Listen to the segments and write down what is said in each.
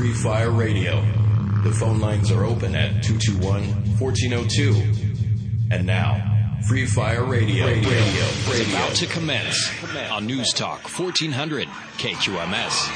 Free Fire Radio. The phone lines are open at 221-1402. And now, Free Fire Radio. Is about to commence on News Talk 1400 KQMS.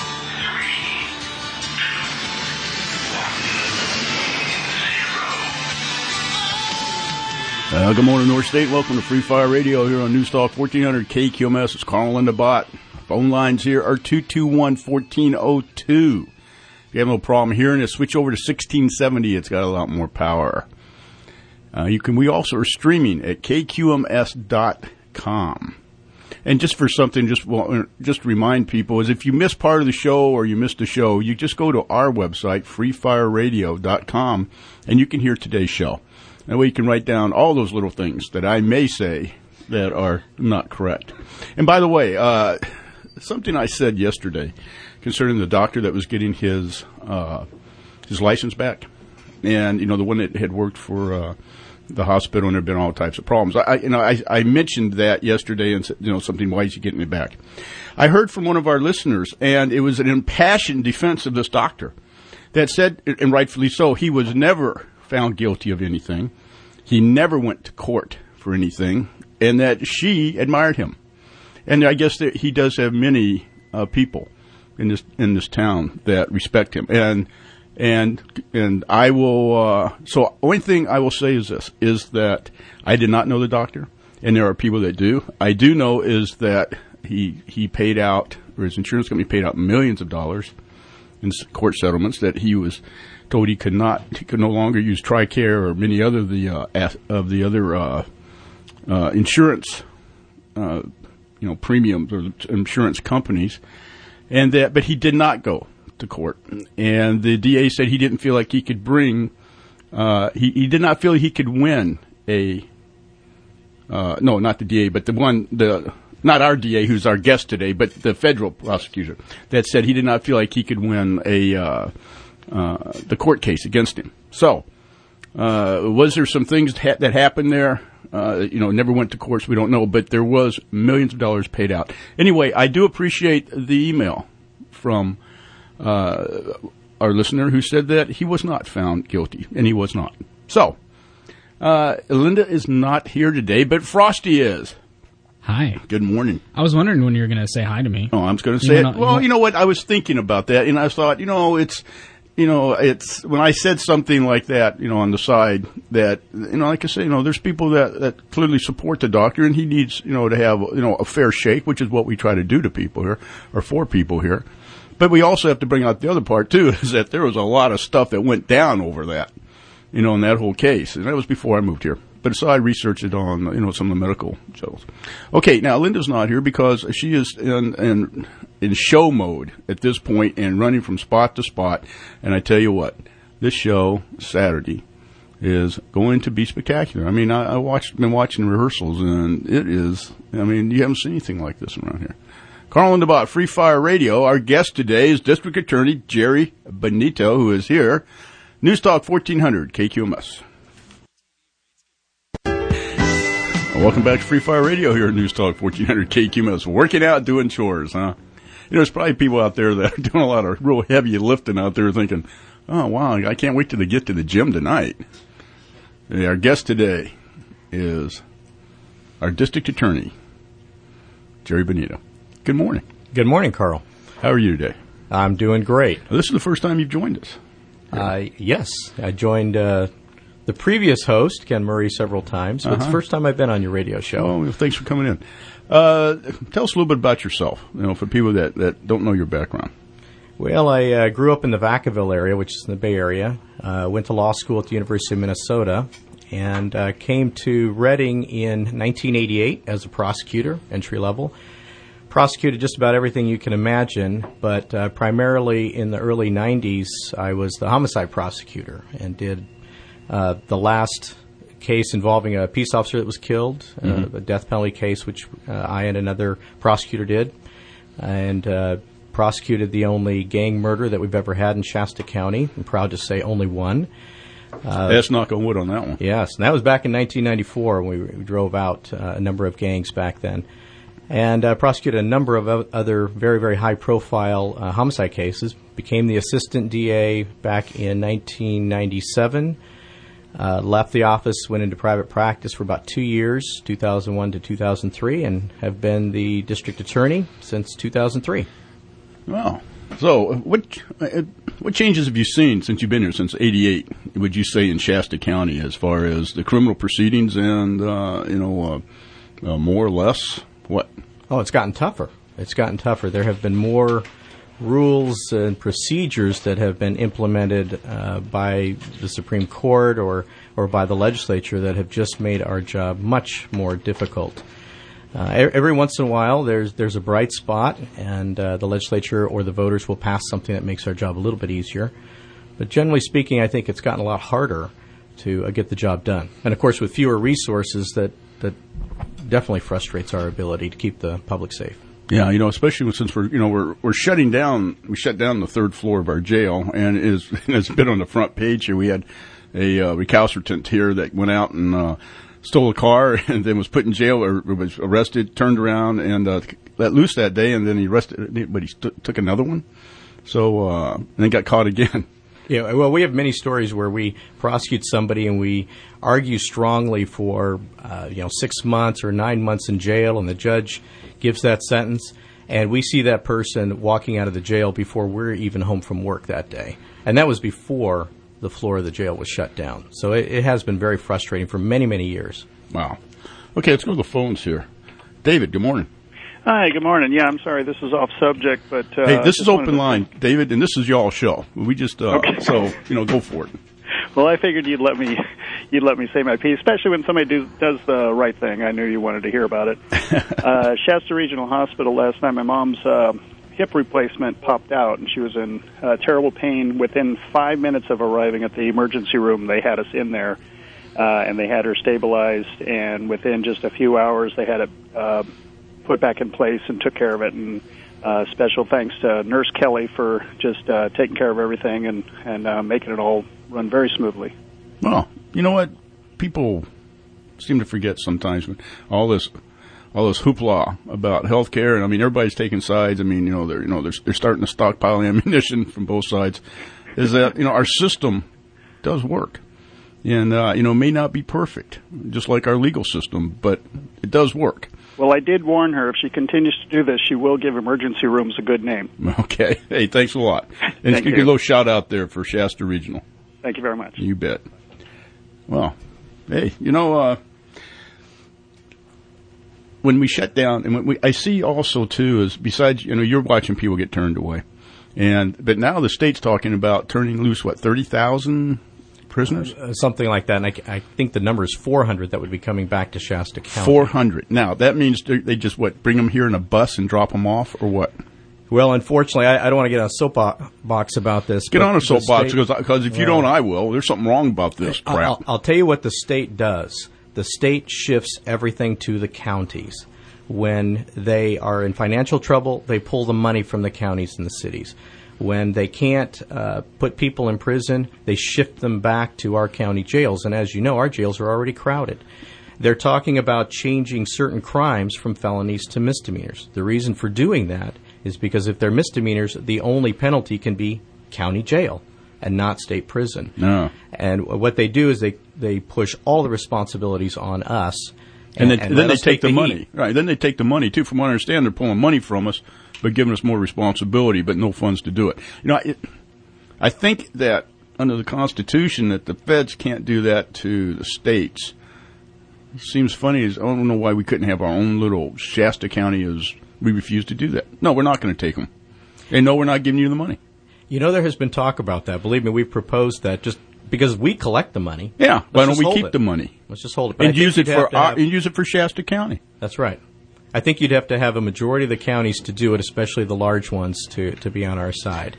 Good morning, North State. Welcome to Free Fire Radio here on News Talk 1400 KQMS. It's Carl and the Bot. Phone lines here are 221-1402. If you have no problem hearing it, switch over to 1670. It's got a lot more power. We also are streaming at kqms.com. And just for something, just to remind people, is if you miss part of the show or you missed a show, you just go to our website, freefireradio.com, and you can hear today's show. That way you can write down all those little things that I may say that are not correct. And by the way, something I said yesterday concerning the doctor that was getting his license back, and the one that had worked for the hospital, and there had been all types of problems. I mentioned that yesterday, and said, something. Why is he getting it back? I heard from one of our listeners, and it was an impassioned defense of this doctor that said, and rightfully so, he was never found guilty of anything. He never went to court for anything, and that she admired him. And I guess that he does have many people in this town that respect him. And I will. So one thing I will say is this: is that I did not know the doctor, and there are people that do. I do know is that he paid out, or his insurance company paid out millions of dollars in court settlements that he was told he could no longer use TRICARE or many other of the insurance premiums or insurance companies, but he did not go to court. And the DA said he didn't feel like he could bring. He did not feel he could win not the DA, but not our DA, who's our guest today, but the federal prosecutor that said he did not feel like he could win the court case against him. So, was there some things that happened there? Never went to court, so we don't know, but there was millions of dollars paid out. Anyway, I do appreciate the email from our listener who said that he was not found guilty, and he was not. So, Linda is not here today, but Frosty is. Hi. Good morning. I was wondering when you were going to say hi to me. Oh, I was going to say it. Well, you know what? I was thinking about that, and I thought, it's when I said something like that, on the side that, like I say, there's people that clearly support the doctor, and he needs, to have, a fair shake, which is what we try to do to people here, or for people here. But we also have to bring out the other part, too, is that there was a lot of stuff that went down over that, in that whole case. And that was before I moved here. But so I researched it on, some of the medical channels. Okay, now Linda's not here because she is in show mode at this point and running from spot to spot. And I tell you what, this show Saturday is going to be spectacular. I mean, been watching rehearsals, and it is. I mean, you haven't seen anything like this around here. Carl and the Bot, Free Fire Radio. Our guest today is District Attorney Jerry Benito, who is here. News Talk 1400 KQMS. Welcome back to Free Fire Radio here at News Talk 1400 KQMS. Working out, doing chores, huh? There's probably people out there that are doing a lot of real heavy lifting out there thinking, oh, wow, I can't wait till they get to the gym tonight. Our guest today is our District Attorney, Jerry Benito. Good morning. Good morning, Carl. How are you today? I'm doing great. This is the first time you've joined us. Yes. I joined the previous host, Ken Murray, several times. But It's the first time I've been on your radio show. Oh, well, thanks for coming in. Tell us a little bit about yourself, for people that don't know your background. Well, I grew up in the Vacaville area, which is in the Bay Area. Went to law school at the University of Minnesota, and came to Reading in 1988 as a prosecutor, entry level. Prosecuted just about everything you can imagine, but primarily in the early 90s, I was the homicide prosecutor and did the last case involving a peace officer that was killed, a death penalty case, which I and another prosecutor did, and prosecuted the only gang murder that we've ever had in Shasta County. I'm proud to say only one. Let's knock on wood on that one. Yes, and that was back in 1994 when we drove out a number of gangs back then. And prosecuted a number of other very, very high-profile homicide cases, became the assistant DA back in 1997. Left the office, went into private practice for about 2 years, 2001 to 2003, and have been the district attorney since 2003. Wow. So, what changes have you seen since you've been here since '88? Would you say in Shasta County, as far as the criminal proceedings and more or less what? Oh, it's gotten tougher. It's gotten tougher. There have been more rules and procedures that have been implemented by the Supreme Court or by the legislature that have just made our job much more difficult. Every once in a while, there's a bright spot, and the legislature or the voters will pass something that makes our job a little bit easier. But generally speaking, I think it's gotten a lot harder to get the job done. And of course, with fewer resources, that definitely frustrates our ability to keep the public safe. Yeah, especially since we're shutting down. We shut down the third floor of our jail, and it's been on the front page here. We had a recalcitrant here that went out and stole a car and then was put in jail or was arrested, turned around and let loose that day, and then he arrested, but he took another one. So and then got caught again. Yeah, well, we have many stories where we prosecute somebody and we argue strongly for 6 months or 9 months in jail, and the judge gives that sentence, and we see that person walking out of the jail before we're even home from work that day, and that was before the floor of the jail was shut down. So it has been very frustrating for many, many years. Wow. Okay, let's go to the phones here. David, good morning. Hi, good morning. Yeah, I'm sorry, this is off subject, but... hey, this is open line, David, and this is y'all's show. We just, okay. So, go for it. Well, I figured you'd let me say my piece, especially when somebody does the right thing. I knew you wanted to hear about it. Shasta Regional Hospital last night, my mom's hip replacement popped out, and she was in terrible pain. Within 5 minutes of arriving at the emergency room, they had us in there, and they had her stabilized, and within just a few hours, they had it put back in place and took care of it. And special thanks to Nurse Kelly for just taking care of everything and making it all run very smoothly. Well, you know what? People seem to forget sometimes when all this hoopla about health care, and I mean everybody's taking sides. I mean, they're starting to stockpile ammunition from both sides. Is that our system does work, and may not be perfect, just like our legal system, but it does work. Well, I did warn her if she continues to do this, she will give emergency rooms a good name. Okay. Hey, thanks a lot. And Thank you. A little shout out there for Shasta Regional. Thank you very much. You bet. Well, hey, when we shut down, and I see also too is besides you're watching people get turned away, but now the state's talking about turning loose 30,000 prisoners, something like that. And I think the number is 400 that would be coming back to Shasta County. 400. Now that means they just bring them here in a bus and drop them off, or what? Well, unfortunately, I don't want to get on a soapbox about this. Get on a soapbox because if you don't, I will. There's something wrong about this crap. I'll tell you what the state does. The state shifts everything to the counties. When they are in financial trouble, they pull the money from the counties and the cities. When they can't put people in prison, they shift them back to our county jails. And as you know, our jails are already crowded. They're talking about changing certain crimes from felonies to misdemeanors. The reason for doing that is because if they're misdemeanors, the only penalty can be county jail and not state prison. No. And what they do is they push all the responsibilities on us. And then they take the money. Right. Then they take the money, too. From what I understand, they're pulling money from us, but giving us more responsibility, but no funds to do it. I think that under the Constitution that the feds can't do that to the states. It seems funny. I don't know why we couldn't have our own little Shasta County as we refuse to do that. No, we're not going to take them. And no, we're not giving you the money. There has been talk about that. Believe me, we've proposed that just because we collect the money. Yeah, why don't we keep the money? Let's just hold it. And use it for Shasta County. That's right. I think you'd have to have a majority of the counties to do it, especially the large ones, to be on our side.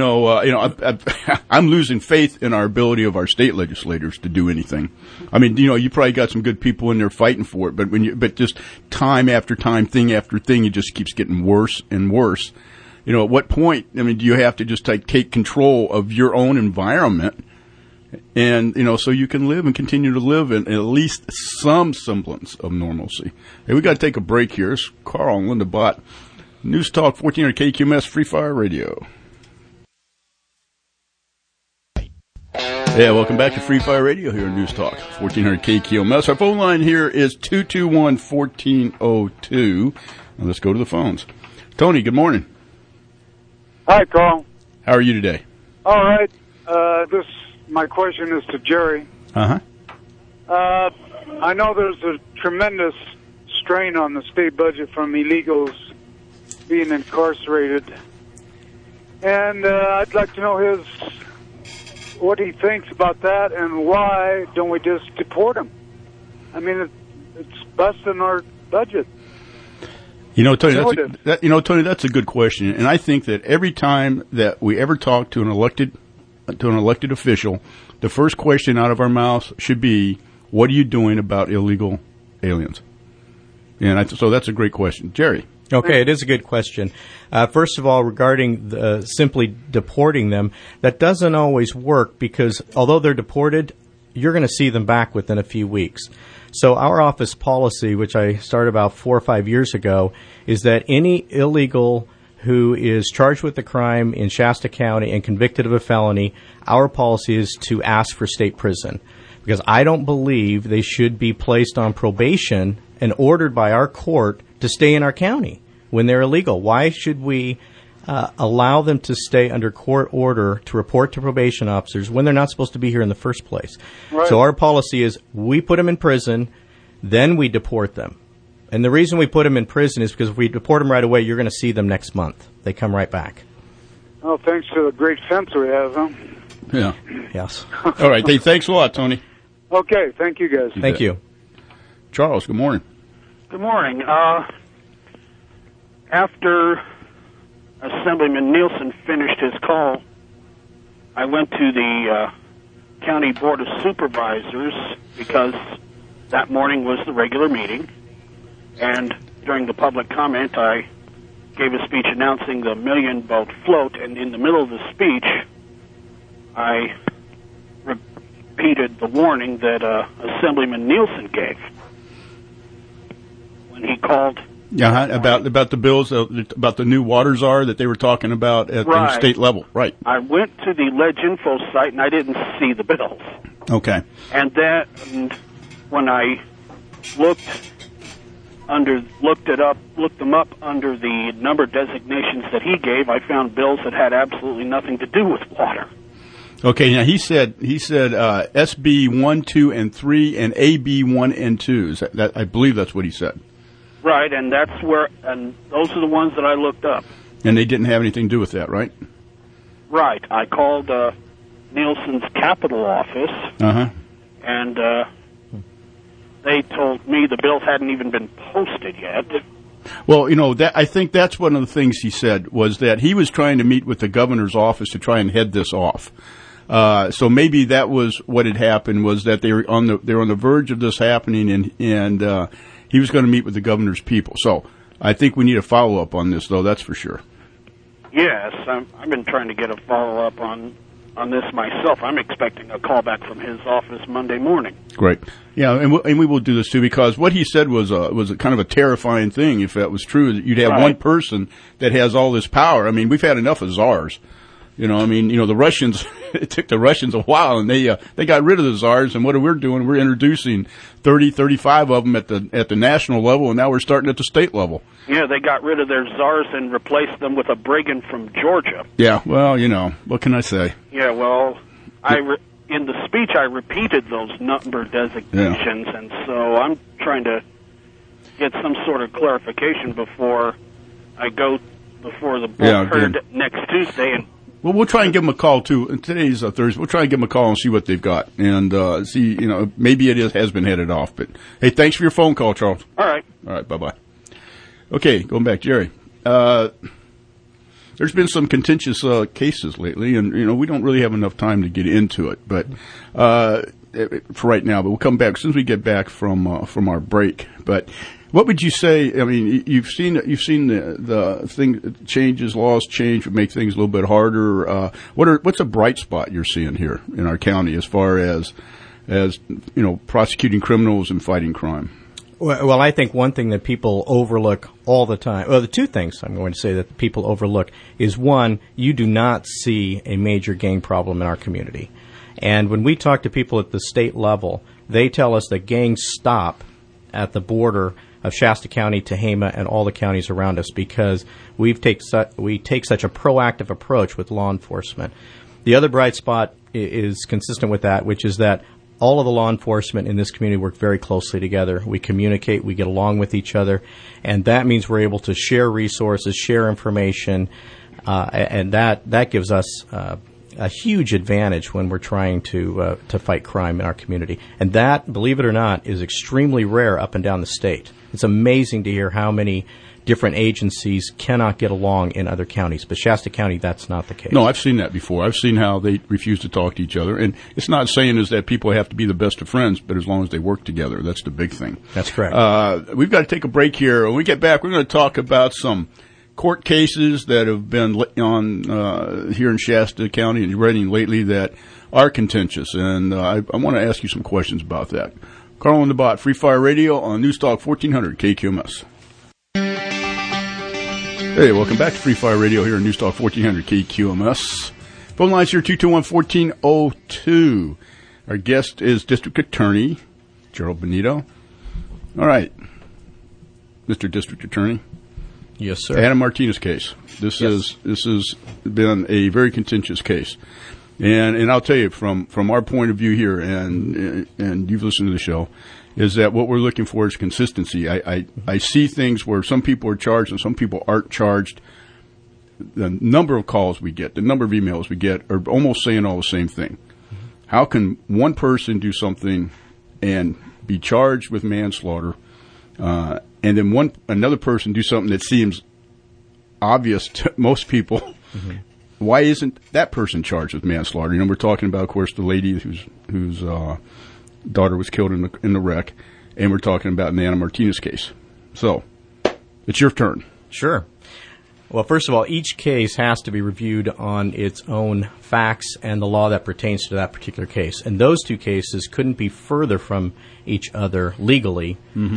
I'm losing faith in our ability of our state legislators to do anything. I mean, you probably got some good people in there fighting for it, but just time after time, thing after thing, it just keeps getting worse and worse. At what point, do you have to just take control of your own environment and, so you can live and continue to live in at least some semblance of normalcy? Hey, we got to take a break here. It's Carl and Linda Bott. News Talk 1400 KQMS Free Fire Radio. Yeah, welcome back to Free Fire Radio here on News Talk 1400 KQMS. Our phone line here is 221-1402. And let's go to the phones. Tony, good morning. Hi, Carl. How are you today? All right. My question is to Jerry. Uh-huh. I know there's a tremendous strain on the state budget from illegals being incarcerated. And I'd like to know what he thinks about that, and why don't we just deport them? I mean, it's busting our budget. Tony, that's a good question, and I think that every time that we ever talk to an elected official, the first question out of our mouths should be, "What are you doing about illegal aliens?" And so that's a great question, Jerry. Okay, it is a good question. First of all, regarding simply deporting them, that doesn't always work because although they're deported, you're going to see them back within a few weeks. So our office policy, which I started about 4 or 5 years ago, is that any illegal who is charged with a crime in Shasta County and convicted of a felony, our policy is to ask for state prison. Because I don't believe they should be placed on probation and ordered by our court to stay in our county when they're illegal. Why should we allow them to stay under court order to report to probation officers when they're not supposed to be here in the first place? Right. So our policy is we put them in prison, then we deport them. And the reason we put them in prison is because if we deport them right away, you're going to see them next month. They come right back. Oh, thanks to the great fence we have, huh? Yeah. Yes. All right. Hey, thanks a lot, Tony. Okay. Thank you, guys. Thank you. Charles, good morning. Good morning. After Assemblyman Nielsen finished his call, I went to the County Board of Supervisors because that morning was the regular meeting. And during the public comment, I gave a speech announcing the million-boat float, and in the middle of the speech, I repeated the warning that Assemblyman Nielsen gave when he called. Yeah, about the bills, about the new water czar that they were talking about at the state level. Right. I went to the LegInfo site, and I didn't see the bills. Okay. And when I looked them up under the number designations that he gave, I found bills that had absolutely nothing to do with water. Okay, now he said SB 1, 2, and 3 and AB 1 and 2. I believe that's what he said. Right, and those are the ones that I looked up. And they didn't have anything to do with that, right? Right. I called Nielsen's Capitol office, and they told me the bills hadn't even been posted yet. Well, I think that's one of the things he said was that he was trying to meet with the governor's office to try and head this off. So maybe that was what had happened, was that they were on the verge of this happening, and he was going to meet with the governor's people. So I think we need a follow-up on this, though, that's for sure. Yes, I've been trying to get a follow-up on this myself. I'm expecting a call back from his office Monday morning. Great. Yeah, and we will do this, too, because what he said was a kind of a terrifying thing, if that was true, that you'd have one person that has all this power. I mean, we've had enough of czars. The Russians, it took the Russians a while, and they got rid of the czars, and what we're doing, we're introducing 30, 35 of them at the national level, and now we're starting at the state level. Yeah, they got rid of their czars and replaced them with a brigand from Georgia. Yeah, well, what can I say? Yeah, well, in the speech I repeated those number designations, and so I'm trying to get some sort of clarification before I go before the board heard next Tuesday. And well, we'll try and give them a call, too. And today's Thursday. We'll try and give them a call and see what they've got. And see, maybe it has been headed off. But, hey, thanks for your phone call, Charles. All right. All right, bye-bye. Okay, going back, Jerry. There's been some contentious cases lately, and, we don't really have enough time to get into it. But for right now, but we'll come back as soon as we get back from our break. But what would you say? I mean, you've seen the thing changes, laws change, would make things a little bit harder. What's a bright spot you're seeing here in our county as far as prosecuting criminals and fighting crime? Well, I think one thing that people overlook all the time, well, the two things I'm going to say that people overlook is, one, you do not see a major gang problem in our community. And when we talk to people at the state level, they tell us that gangs stop at the border of Shasta County, Tehama, and all the counties around us because we take such a proactive approach with law enforcement. The other bright spot is consistent with that, which is that all of the law enforcement in this community work very closely together. We communicate, we get along with each other, and that means we're able to share resources, share information, and that gives us a huge advantage when we're trying to fight crime in our community. And that, believe it or not, is extremely rare up and down the state. It's amazing to hear how many different agencies cannot get along in other counties. But Shasta County, that's not the case. No, I've seen that before. I've seen how they refuse to talk to each other. And it's not saying is that people have to be the best of friends, but as long as they work together, that's the big thing. That's correct. We've got to take a break here. When we get back, we're going to talk about some court cases that have been on here in Shasta County and Redding lately that are contentious. And I want to ask you some questions about that. Carl and the Bot, Free Fire Radio on News Talk 1400 KQMS. Hey, welcome back to Free Fire Radio here on News Talk 1400 KQMS. Phone lines here 221-1402. Our guest is District Attorney Gerald Benito. All right, Mr. District Attorney. Yes, sir. Adam Martinez case. This has been a very contentious case, and I'll tell you from our point of view here, and you've listened to the show, is that what we're looking for is consistency. I see things where some people are charged and some people aren't charged. The number of calls we get, the number of emails we get, are almost saying all the same thing. How can one person do something and be charged with manslaughter? And then another person do something that seems obvious to most people. Mm-hmm. Why isn't that person charged with manslaughter? You know, we're talking about, of course, the lady whose daughter was killed in the wreck, and we're talking about the Ana Martinez case. So, it's your turn. Sure. Well, first of all, each case has to be reviewed on its own facts and the law that pertains to that particular case. And those two cases couldn't be further from each other legally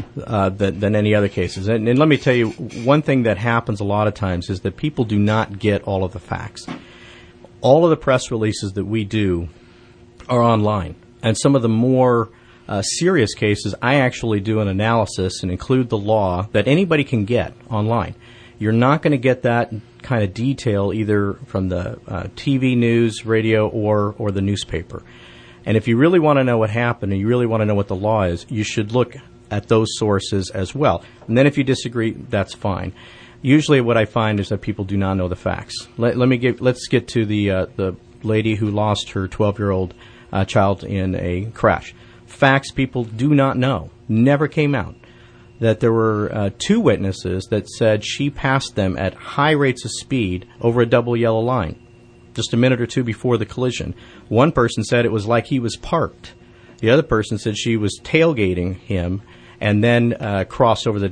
than any other cases. And let me tell you, one thing that happens a lot of times is that people do not get all of the facts. All of the press releases that we do are online. And some of the more serious cases, I actually do an analysis and include the law that anybody can get online. You're not going to get that kind of detail either from the TV news, radio, or the newspaper. And if you really want to know what happened and you really want to know what the law is, you should look at those sources as well. And then if you disagree, that's fine. Usually what I find is that people do not know the facts. Let's get to the lady who lost her 12-year-old child in a crash. Facts people do not know, never came out. That there were two witnesses that said she passed them at high rates of speed over a double yellow line just a minute or two before the collision. One person said it was like he was parked. The other person said she was tailgating him and then crossed over the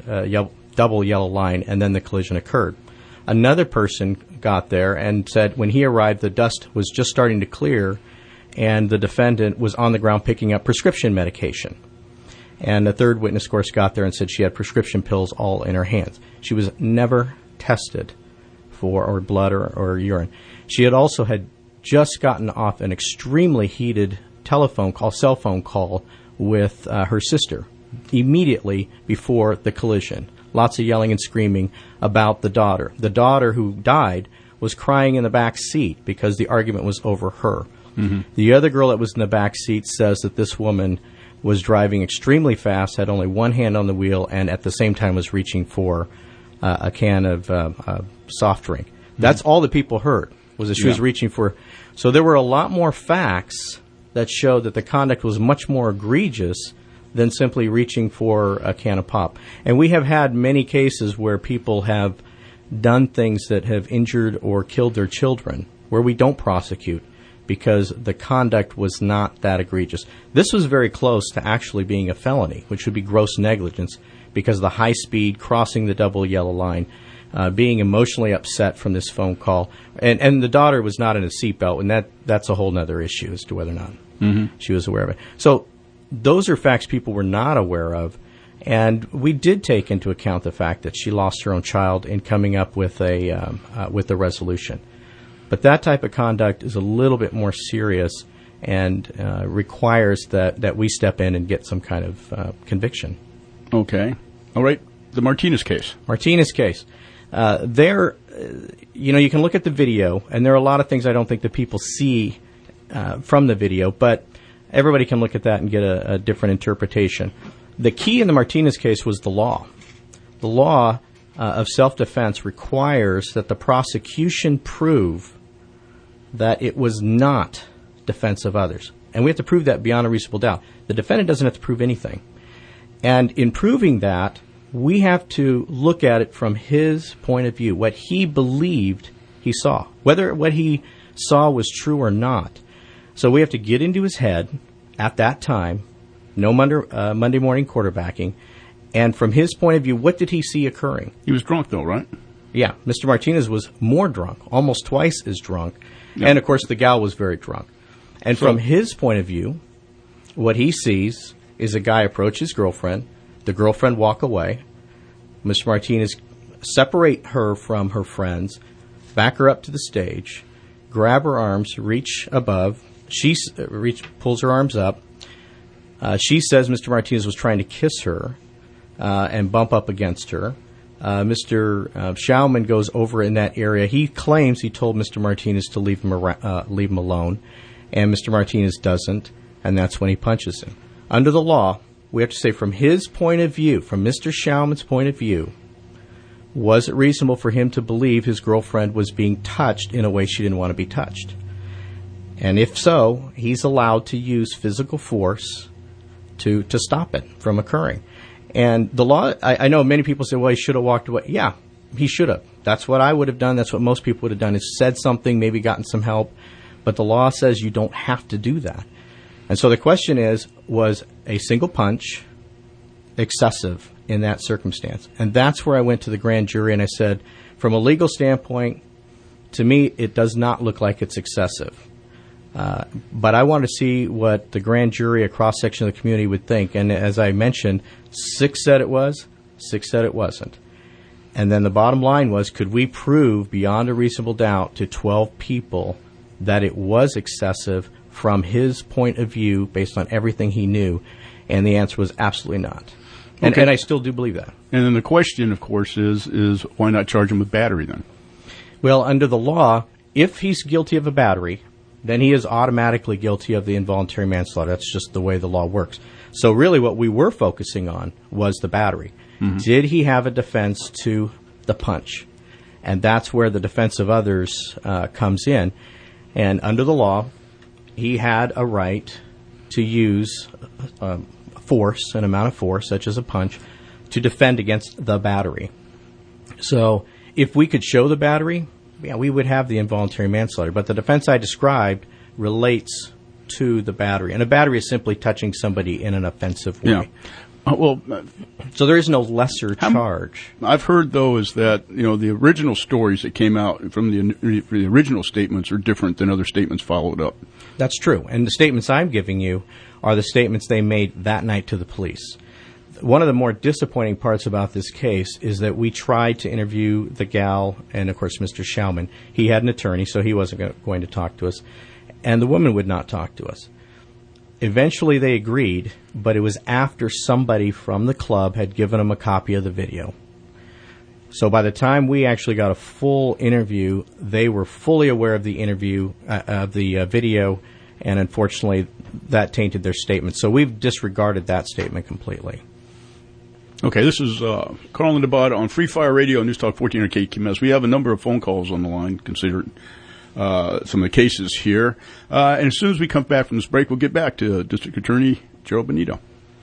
double yellow line, and then the collision occurred. Another person got there and said when he arrived, the dust was just starting to clear, and the defendant was on the ground picking up prescription medication. And the third witness, of course, got there and said she had prescription pills all in her hands. She was never tested for blood or urine. She had also just gotten off an extremely heated cell phone call with her sister immediately before the collision. Lots of yelling and screaming about the daughter. The daughter who died was crying in the back seat because the argument was over her. Mm-hmm. The other girl that was in the back seat says that this woman was driving extremely fast, had only one hand on the wheel, and at the same time was reaching for a can of soft drink. That's all the people heard, was that she was reaching for. So there were a lot more facts that showed that the conduct was much more egregious than simply reaching for a can of pop. And we have had many cases where people have done things that have injured or killed their children, where we don't prosecute, because the conduct was not that egregious. This was very close to actually being a felony, which would be gross negligence, because of the high speed, crossing the double yellow line, being emotionally upset from this phone call. And the daughter was not in a seatbelt, and that's a whole other issue as to whether or not she was aware of it. So those are facts people were not aware of, and we did take into account the fact that she lost her own child in coming up with a resolution. But that type of conduct is a little bit more serious, and requires that we step in and get some kind of conviction. Okay. All right. The Martinez case. There, you can look at the video, and there are a lot of things I don't think that people see from the video, but everybody can look at that and get a different interpretation. The key in the Martinez case was the law. The law of self-defense requires that the prosecution prove that it was not defense of others. And we have to prove that beyond a reasonable doubt. The defendant doesn't have to prove anything. And in proving that, we have to look at it from his point of view, what he believed he saw, whether what he saw was true or not. So we have to get into his head at that time, no Monday morning quarterbacking, and from his point of view, what did he see occurring? He was drunk, though, right? Yeah, Mr. Martinez was more drunk, almost twice as drunk, and of course the gal was very drunk. And from his point of view, what he sees is a guy approach his girlfriend, the girlfriend walk away, Mr. Martinez separate her from her friends, back her up to the stage, grab her arms, reach above, she pulls her arms up, she says Mr. Martinez was trying to kiss her and bump up against her. Mr. Schauman goes over in that area. He claims he told Mr. Martinez to leave him alone, and Mr. Martinez doesn't, and that's when he punches him. Under the law, we have to say from his point of view, from Mr. Schauman's point of view, was it reasonable for him to believe his girlfriend was being touched in a way she didn't want to be touched? And if so, he's allowed to use physical force to stop it from occurring. And the law, I know many people say, well, he should have walked away. Yeah, he should have. That's what I would have done. That's what most people would have done, is said something, maybe gotten some help. But the law says you don't have to do that. And so the question is, was a single punch excessive in that circumstance? And that's where I went to the grand jury and I said, from a legal standpoint, to me, it does not look like it's excessive. But I want to see what the grand jury, a cross-section of the community, would think. And as I mentioned, 6 said it was, 6 said it wasn't. And then the bottom line was, could we prove beyond a reasonable doubt to 12 people that it was excessive from his point of view based on everything he knew? And the answer was absolutely not. And, and I still do believe that. And then the question, of course, is why not charge him with battery then? Well, under the law, if he's guilty of a battery, then he is automatically guilty of the involuntary manslaughter. That's just the way the law works. So really what we were focusing on was the battery. Mm-hmm. Did he have a defense to the punch? And that's where the defense of others comes in. And under the law, he had a right to use force, an amount of force, such as a punch, to defend against the battery. So if we could show the battery, yeah, we would have the involuntary manslaughter. But the defense I described relates to the battery. And a battery is simply touching somebody in an offensive way. Yeah. So there is no lesser charge. I've heard, though, is that the original stories that came out from the original statements are different than other statements followed up. That's true. And the statements I'm giving you are the statements they made that night to the police. One of the more disappointing parts about this case is that we tried to interview the gal and, of course, Mr. Schauman. He had an attorney, so he wasn't going to talk to us. And the woman would not talk to us. Eventually they agreed, but it was after somebody from the club had given them a copy of the video. So by the time we actually got a full interview, they were fully aware of the interview, of the video, and unfortunately that tainted their statement. So we've disregarded that statement completely. Okay, this is Carl and DeBod on Free Fire Radio, News Talk 1400 KQMS. We have a number of phone calls on the line, considering some of the cases here. And as soon as we come back from this break, we'll get back to District Attorney Gerald Benito.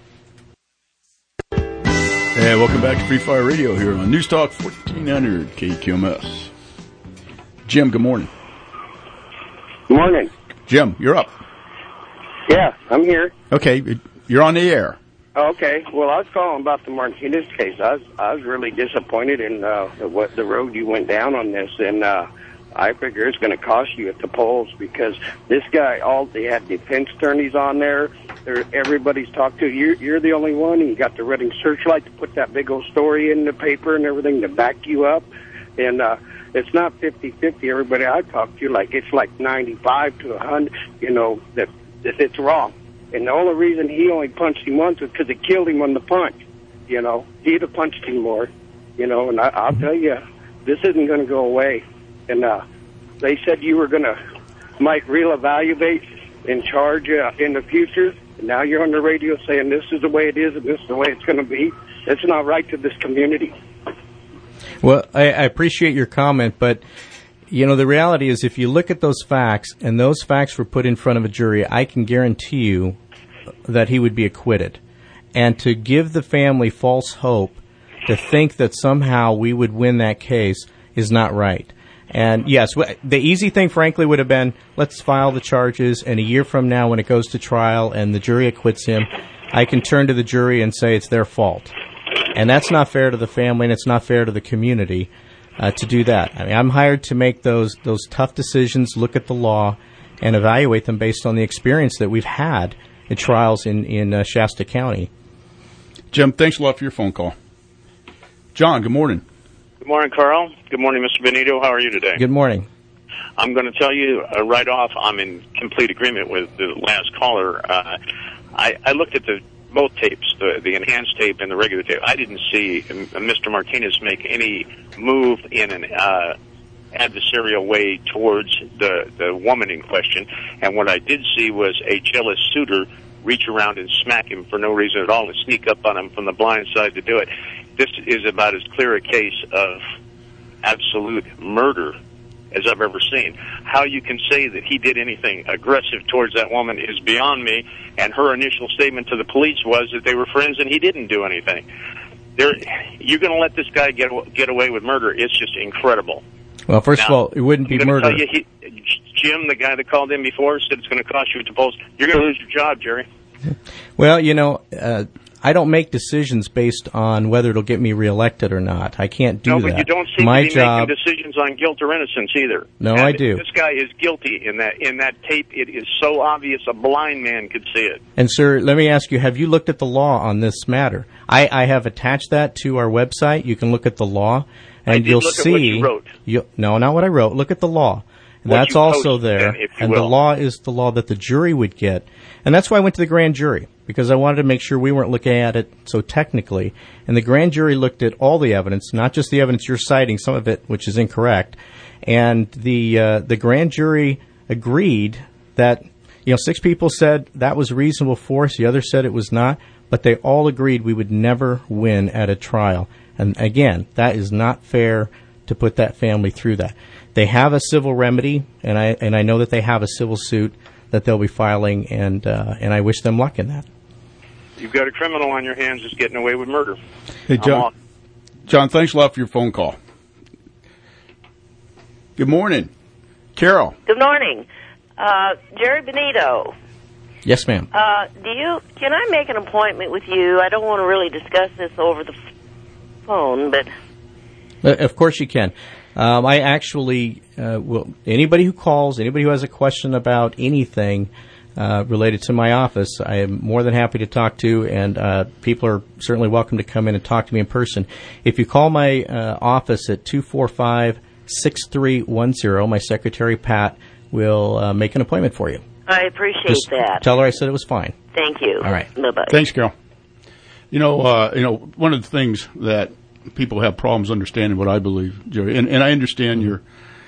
And welcome back to Free Fire Radio here on News Talk 1400 KQMS. Jim, good morning. Good morning. Jim, you're up. Yeah, I'm here. Okay, you're on the air. Okay, well, I was calling about the Martinez case. I was really disappointed in the road you went down on this, and I figure it's going to cost you at the polls because this guy, they had defense attorneys on there. Everybody's talked to you. You're the only one, and you got the Reading Searchlight to put that big old story in the paper and everything to back you up. And it's not 50-50. Everybody I talked to, it's like 95 to 100, that if it's wrong. And the only reason he only punched him once was because it killed him on the punch. You know, he'd have punched him more. You know, and I'll tell you, this isn't going to go away. And they said you were going to might reevaluate and charge in the future. And now you're on the radio saying this is the way it is and this is the way it's going to be. It's not right to this community. Well, I appreciate your comment, but, you know, the reality is if you look at those facts and those facts were put in front of a jury, I can guarantee you that he would be acquitted. And to give the family false hope to think that somehow we would win that case is not right. And, yes, the easy thing, frankly, would have been let's file the charges, and a year from now when it goes to trial and the jury acquits him, I can turn to the jury and say it's their fault. And that's not fair to the family, and it's not fair to the community to do that. I mean, I'm hired to make those tough decisions, look at the law, and evaluate them based on the experience that we've had in trials in Shasta County. Jim, thanks a lot for your phone call. John, good morning. Good morning, Carl. Good morning, Mr. Benito. How are you today? Good morning. I'm going to tell you right off, I'm in complete agreement with the last caller. I looked at both tapes, the enhanced tape and the regular tape. I didn't see Mr. Martinez make any move in an adversarial way towards the woman in question. And what I did see was a jealous suitor reach around and smack him for no reason at all and sneak up on him from the blind side to do it. This is about as clear a case of absolute murder as I've ever seen. How you can say that he did anything aggressive towards that woman is beyond me, and her initial statement to the police was that they were friends and he didn't do anything. You're going to let this guy get away with murder. It's just incredible. Well, first of all, it wouldn't be murder. Tell you, Jim, the guy that called in before, said it's going to cost you at the polls. You're going to lose your job, Jerry. Well, you know, I don't make decisions based on whether it'll get me reelected or not. I can't do that. No, but you don't seem to be making decisions on guilt or innocence either. No, I do. This guy is guilty in that tape. It is so obvious a blind man could see it. And, sir, let me ask you, have you looked at the law on this matter? I have attached that to our website. You can look at the law, and you'll see. At what you wrote. No, not what I wrote. Look at the law. That's also there, and the law is the law that the jury would get. And that's why I went to the grand jury, because I wanted to make sure we weren't looking at it so technically. And the grand jury looked at all the evidence, not just the evidence you're citing, some of it which is incorrect. And the grand jury agreed that, 6 people said that was reasonable force, the others said it was not, but they all agreed we would never win at a trial. And again, that is not fair to put that family through that. They have a civil remedy, and I know that they have a civil suit that they'll be filing, and I wish them luck in that. You've got a criminal on your hands that's getting away with murder. Hey, John, thanks a lot for your phone call. Good morning. Carol. Good morning. Jerry Benito. Yes, ma'am. Can I make an appointment with you? I don't want to really discuss this over the phone, but... Of course you can. I actually will. Anybody who calls, anybody who has a question about anything related to my office, I am more than happy to talk to, and people are certainly welcome to come in and talk to me in person. If you call my office at 245-6310, my secretary, Pat, will make an appointment for you. I appreciate that. Tell her I said it was fine. Thank you. All right. Bye-bye. Thanks, Carol. One of the things that people have problems understanding what I believe, Jerry, and I understand your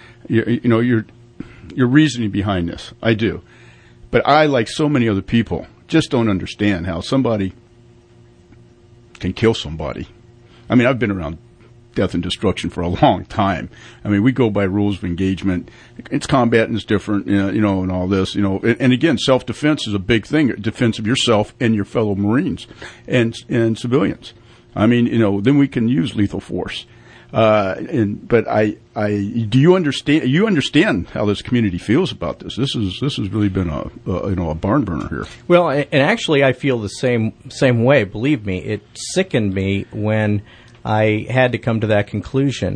reasoning behind this. I do. But I, like so many other people, just don't understand how somebody can kill somebody. I mean, I've been around death and destruction for a long time. I mean, we go by rules of engagement. It's combat and it's different, and all this, And again, self-defense is a big thing, defense of yourself and your fellow Marines and civilians. I mean, then we can use lethal force. But do you understand? You understand how this community feels about this? This has really been a barn burner here. Well, and actually, I feel the same way. Believe me, it sickened me when I had to come to that conclusion.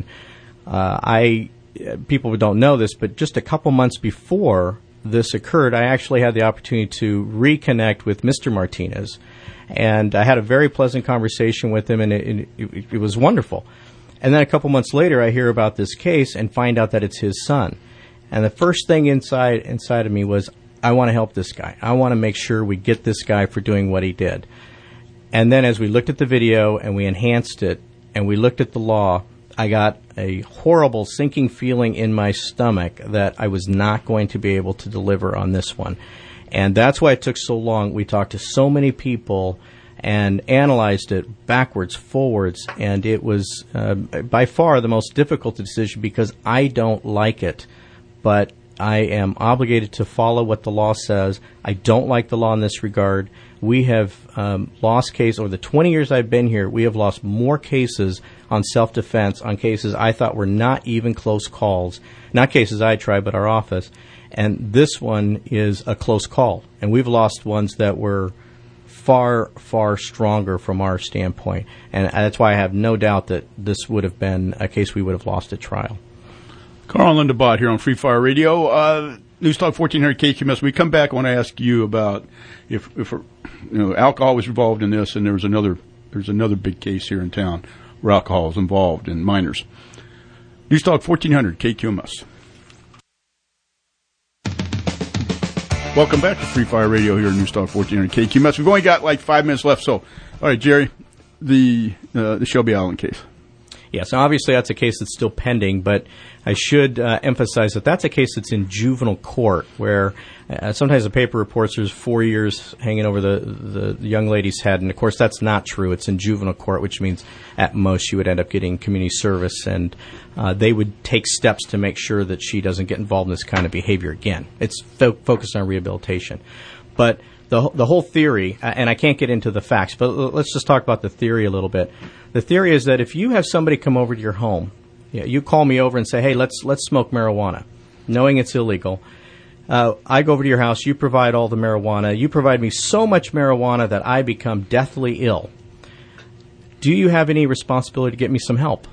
People don't know this, but just a couple months before this occurred, I actually had the opportunity to reconnect with Mr. Martinez. And I had a very pleasant conversation with him, and it was wonderful. And then a couple months later, I hear about this case and find out that it's his son. And the first thing inside of me was, I want to help this guy. I want to make sure we get this guy for doing what he did. And then as we looked at the video and we enhanced it and we looked at the law, I got a horrible sinking feeling in my stomach that I was not going to be able to deliver on this one. And that's why it took so long. We talked to so many people and analyzed it backwards, forwards, and it was by far the most difficult decision because I don't like it. But I am obligated to follow what the law says. I don't like the law in this regard. We have lost cases over the 20 years I've been here. We have lost more cases on self-defense, on cases I thought were not even close calls. Not cases I tried, but our office. And this one is a close call. And we've lost ones that were far, far stronger from our standpoint. And that's why I have no doubt that this would have been a case we would have lost at trial. Carl and Linda Bott here on Free Fire Radio. News Talk 1400 KQMS. We come back, I want to ask you about if alcohol was involved in this, and there's another big case here in town where alcohol is involved in minors. News Talk 1400 KQMS. Welcome back to Free Fire Radio here on News Talk 1400 KQMS. We've only got like 5 minutes left, so all right, Jerry, the Shelby Island case. Yes, obviously that's a case that's still pending, but I should emphasize that that's a case that's in juvenile court, where sometimes the paper reports there's 4 years hanging over the young lady's head, and of course that's not true. It's in juvenile court, which means at most she would end up getting community service, and they would take steps to make sure that she doesn't get involved in this kind of behavior again. It's focused on rehabilitation. But the whole theory, and I can't get into the facts, but let's just talk about the theory a little bit. The theory is that if you have somebody come over to your home, you call me over and say, hey, let's smoke marijuana, knowing it's illegal. I go over to your house, you provide all the marijuana, you provide me so much marijuana that I become deathly ill. Do you have any responsibility to get me some help?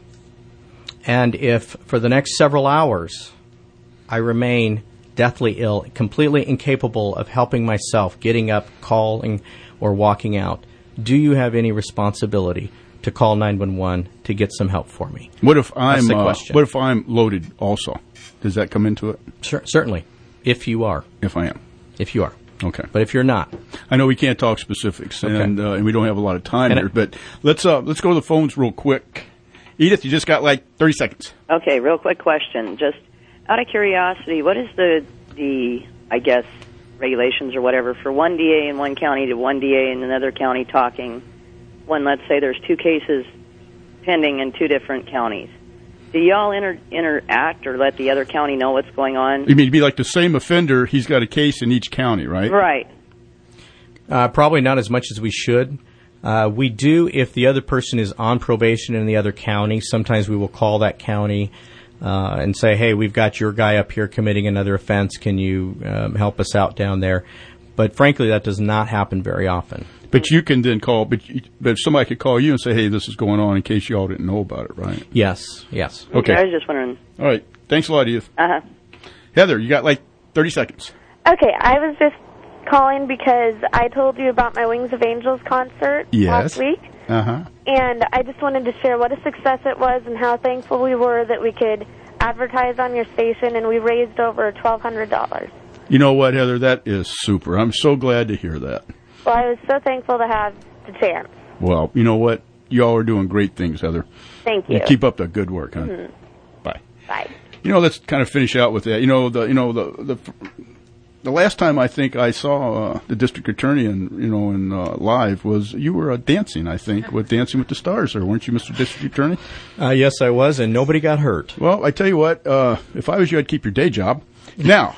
And if for the next several hours I remain deathly ill, completely incapable of helping myself, getting up, calling, or walking out, do you have any responsibility to call 911 to get some help for me? What if I'm What if I'm loaded also? Does that come into it? Certainly, if you are. If I am. If you are. Okay. But if you're not. I know we can't talk specifics, Okay. and we don't have a lot of time here, but let's go to the phones real quick. Edith, you just got like 30 seconds. Okay, real quick question. Just out of curiosity, what is the I guess, regulations or whatever for one DA in one county to one DA in another county talking when, let's say, there's two cases pending in two different counties? Do y'all interact or let the other county know what's going on? You mean it'd be like the same offender, he's got a case in each county, right? Right. Probably not as much as we should. We do if the other person is on probation in the other county. Sometimes we will call that county and say, hey, we've got your guy up here committing another offense. Can you help us out down there? But frankly, that does not happen very often. But you can then call, but somebody could call you and say, hey, this is going on in case you all didn't know about it, right? Yes. Okay. I was just wondering. All right. Thanks a lot, Edith. Uh-huh. Heather, you got like 30 seconds. Okay, I was just calling because I told you about my Wings of Angels concert last week. Uh-huh. And I just wanted to share what a success it was and how thankful we were that we could advertise on your station, and we raised over $1,200. You know what, Heather? That is super. I'm so glad to hear that. Well, I was so thankful to have the chance. Well, you know what? Y'all are doing great things, Heather. Thank you. And keep up the good work, huh? Mm-hmm. Bye. Bye. Let's kind of finish out with that. The last time I think I saw the district attorney in live was you were dancing, I think, with Dancing with the Stars, or weren't you, Mr. District Attorney? Yes, I was, and nobody got hurt. Well, I tell you what, if I was you, I'd keep your day job. Now,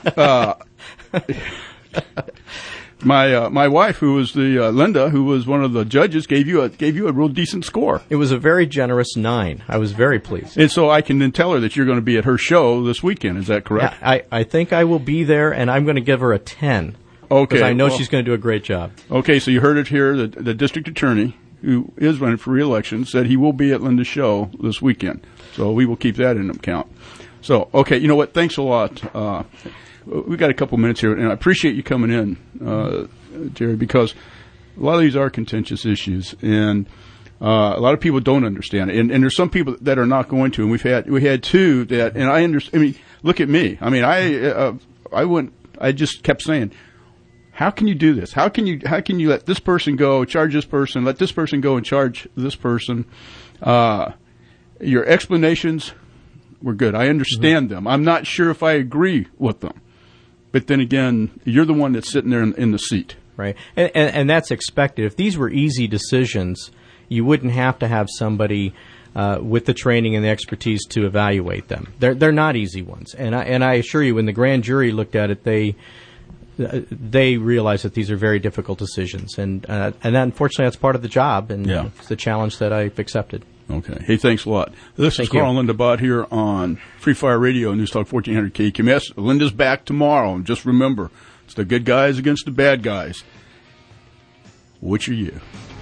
my wife, who was the Linda, who was one of the judges, gave you a real decent score. It was a very generous 9. I was very pleased. And so I can then tell her that you're going to be at her show this weekend. Is that correct? Yeah, I think I will be there, and I'm going to give her a 10. Okay. Because I know she's going to do a great job. Okay, so you heard it here. The district attorney, who is running for re-election, said he will be at Linda's show this weekend. So we will keep that in account. So, okay, you know what? Thanks a lot. We got a couple minutes here, and I appreciate you coming in, Jerry, because a lot of these are contentious issues, and a lot of people don't understand it. And there's some people that are not going to, and we had two that, and I understand. I mean, look at me. I mean, I went I just kept saying, how can you do this? How can you let this person go, charge this person, let this person go and charge this person? Your explanations were good. I understand them. I'm not sure if I agree with them. But then again, you're the one that's sitting there in the seat. Right. And that's expected. If these were easy decisions, you wouldn't have to have somebody with the training and the expertise to evaluate them. They're not easy ones. And I assure you, when the grand jury looked at it, they realized that these are very difficult decisions. And unfortunately, that's part of the job, and it's the challenge that I've accepted. Okay. Hey, thanks a lot. This is Carl and Linda Bott here on Free Fire Radio, News Talk 1400 KQMS. Linda's back tomorrow, and just remember, it's the good guys against the bad guys. Which are you?